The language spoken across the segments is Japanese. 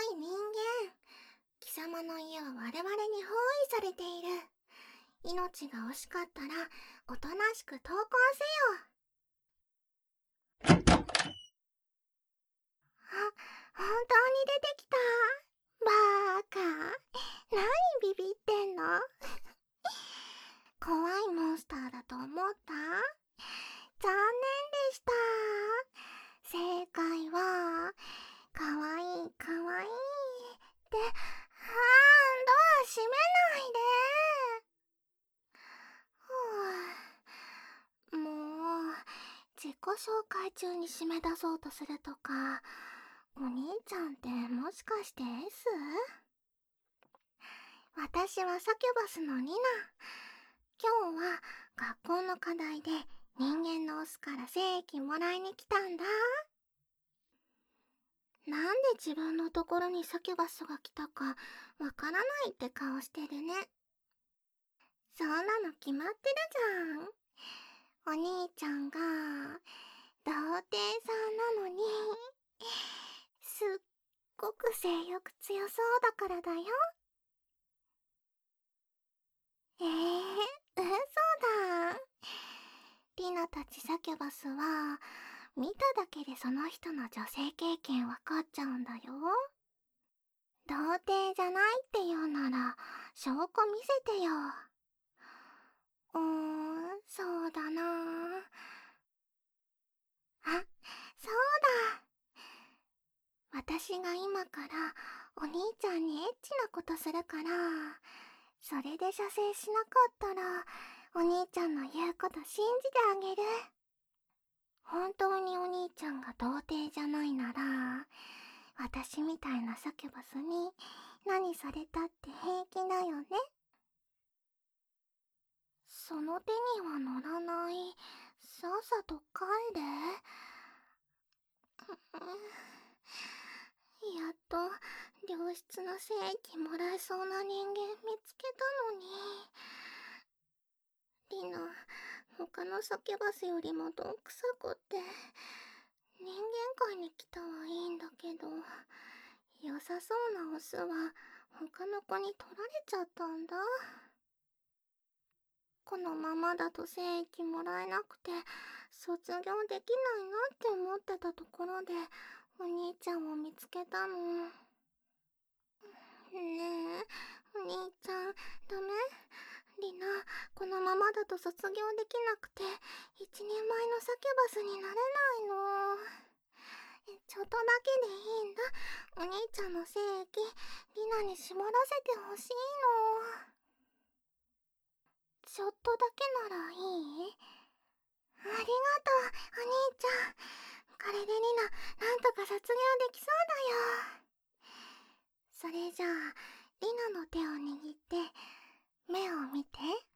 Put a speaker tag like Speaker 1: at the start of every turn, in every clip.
Speaker 1: い人間。貴様の家は我々に包囲されている。命が惜しかったら、おとなしく投降せよ。本当に出てきた。バーカ。何ビビってんの？怖いモンスターだと思った？残念でした。正解は、かわいいかわいい。ドア閉めないで。もう、自己紹介中に締め出そうとするとか、お兄ちゃんってもしかして S？ 私はサキュバスのニナ。今日は学校の課題で人間のオスから精液もらいに来たんだ。なんで自分のところにサキュバスが来たかわからないって顔してるね。そんなの決まってるじゃん。お兄ちゃんが童貞さんなのにすっごく性欲強そうだからだよ。嘘だ。リナたちサキュバスは見ただけでその人の女性経験わかっちゃうんだよ。童貞じゃないって言うなら証拠見せてよ。そうだなあ。そうだ。私が今からお兄ちゃんにエッチなことするから、それで射精しなかったらお兄ちゃんの言うこと信じてあげる。本当にお兄ちゃんが童貞じゃないなら、私みたいなサキュバスに何されたって平気だよね。その手には乗らない。さっさと帰れ。やっと良質な精液もらえそうな人間見つけたのに。リナ、他のサキュバスよりもどんくさくって人間界に来たはいいんだけど、良さそうなオスは他の子に取られちゃったんだ。このままだと精液もらえなくて卒業できないなって思ってたところでお兄ちゃんを見つけたの。ねえ、お兄ちゃん、ダメ？リナ、このままだと卒業できなくて一人前のサキュバスになれないの。ちょっとだけでいいんだ。お兄ちゃんの精液リナに絞らせてほしいの。ちょっとだけならいい？ありがとう、お兄ちゃん。これでリナ、なんとか卒業できそうだよ。それじゃあ、リナの手を握って、目を見て。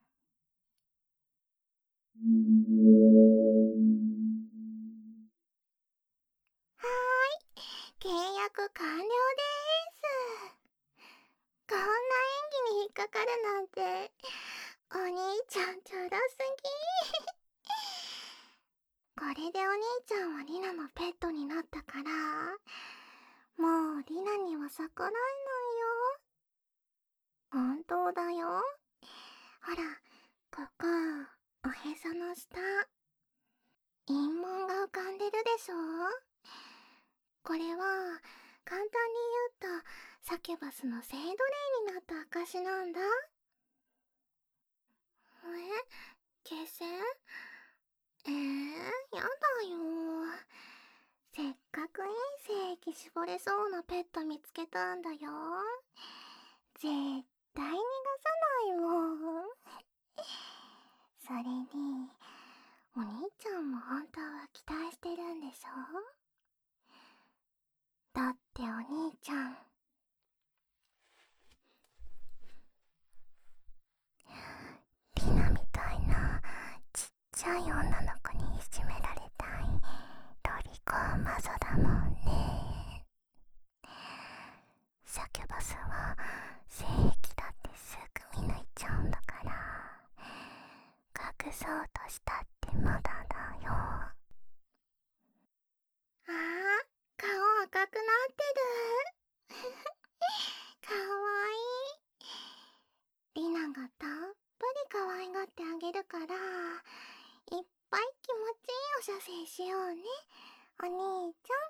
Speaker 1: はーい、契約完了でーす。こんな演技に引っかかるなんて、お兄ちゃんちょろすぎ。これでお兄ちゃんはリナのペットになったから、もうリナには逆らえないよ。本当だよ。ほら、ここ、おへその下。陰紋が浮かんでるでしょ。これは、簡単に言うと、サキュバスの性奴隷になった証なんだ。消せ？やだよ。せっかくいい精液絞れそうなペット見つけたんだよ。絶対逃がさないもん。それに、お兄ちゃんも本当は期待してるんでしょ？だってお兄ちゃん、リナみたいなちっちゃい女の子にいじめられたいロリコンマゾだもんね。サキュバスは精液だってすぐ見抜いちゃうんだから、隠そうとしたってまだだよ。顔赤くなってる。 しようね、お兄ちゃん。